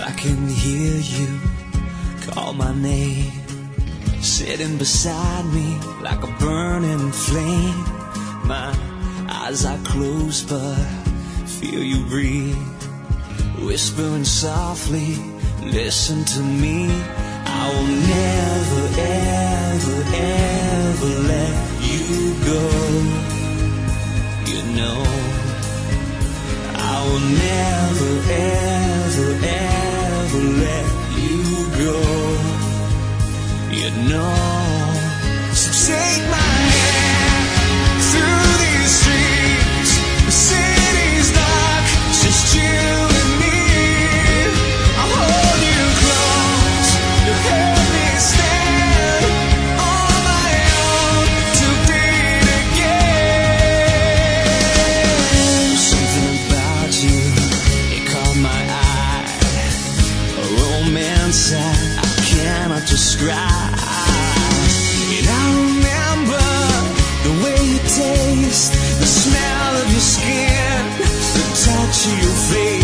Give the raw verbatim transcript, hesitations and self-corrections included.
I can hear you call my name, sitting beside me like a burning flame. My eyes are closed but feel you breathe, whispering softly, listen to me. I will never, ever, ever let you go. You know, I will never, ever, ever let you go. You know, so take my hand through these streets. The city's dark, it's just you and me. I'll hold you close, you help me stand on my own to beat again. Something about you, it caught my eye, a romance that I cannot describe. And I remember the way you taste, the smell of your skin, the touch of your face.